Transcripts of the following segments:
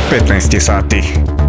15 sati.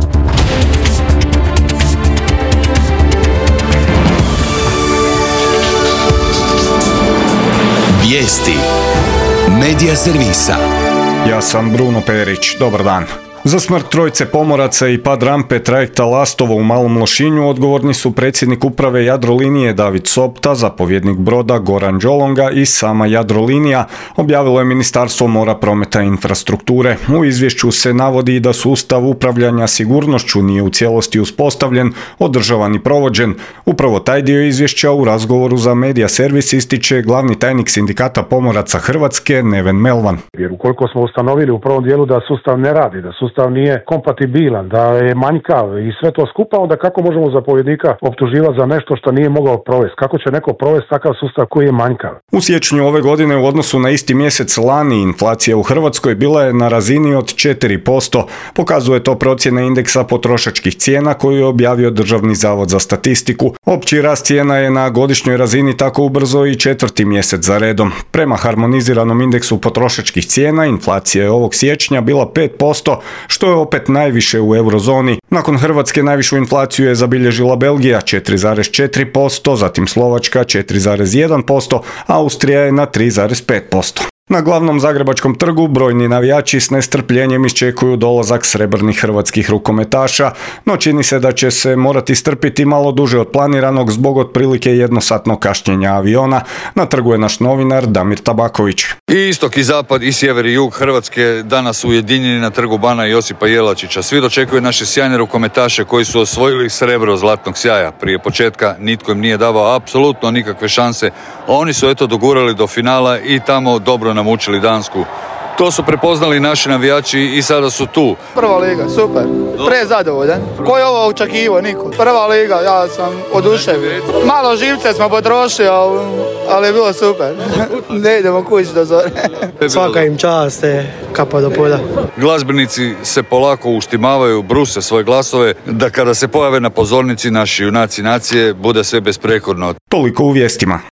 Vijesti Medija servisa. Ja sam Bruno Perić, dobar dan. Za smrt trojice pomoraca i pad rampe trajekta Lastovo u Malom Lošinju odgovorni su predsjednik uprave Jadrolinije David Sopta, zapovjednik broda Goran Đolonga i sama Jadrolinija, objavilo je Ministarstvo mora, prometa i infrastrukture. U izvješću se navodi da sustav upravljanja sigurnošću nije u cijelosti uspostavljen, održavan i provođen. Upravo taj dio izvješća u razgovoru za Medija servis ističe glavni tajnik Sindikata pomoraca Hrvatske Neven Melvan. Jer ukoliko smo ustanovili u prvom dijelu da sustav ne radi, da sustav nije kompatibilan, da je manjkav i sve to skupa, onda kako možemo zapovjednika optuživati za nešto što nije mogao provesti? Kako će neko provesti takav sustav koji je manjkav? U siječnju ove godine u odnosu na isti mjesec lani inflacija u Hrvatskoj bila je na razini od 4%. Pokazuje to procjena indeksa potrošačkih cijena koju je objavio Državni zavod za statistiku. Opći rast cijena je na godišnjoj razini tako ubrzo i 4. mjesec za redom. Prema harmoniziranom indeksu potrošačkih cijena inflacija je ovog siječnja bila 5%, što je opet najviše u eurozoni. Nakon Hrvatske najvišu inflaciju je zabilježila Belgija 4,4%, zatim Slovačka 4,1%, Austrija je na 3,5%. Na glavnom zagrebačkom trgu brojni navijači s nestrpljenjem iščekuju dolazak srebrnih hrvatskih rukometaša, no čini se da će se morati strpiti malo duže od planiranog zbog otprilike jednosatnog kašnjenja aviona. Na trgu je naš novinar Damir Tabaković. I istok i zapad, i sjever i jug Hrvatske danas ujedinjeni na trgu bana Josipa Jelačića. Svi dočekuju naše sjajne rukometaše koji su osvojili srebro zlatnog sjaja. Prije početka nitko im nije davao apsolutno nikakve šanse. Oni su dogurali do finala i tamo dobro namučili Dansku. To su prepoznali naši navijači i sada su tu. Prva liga, super. Prezadovoljan. Ko je ovo očekivao? Niko. Prva liga, ja sam oduševljen. Malo živce smo potrošili, ali je bilo super. Ne idemo kući do zore. Svaka im čast, kapa do polja. Glazbenici se polako uštimavaju, bruse svoje glasove, da kada se pojave na pozornici naši junaci nacije bude sve besprekorno. Toliko u vijestima.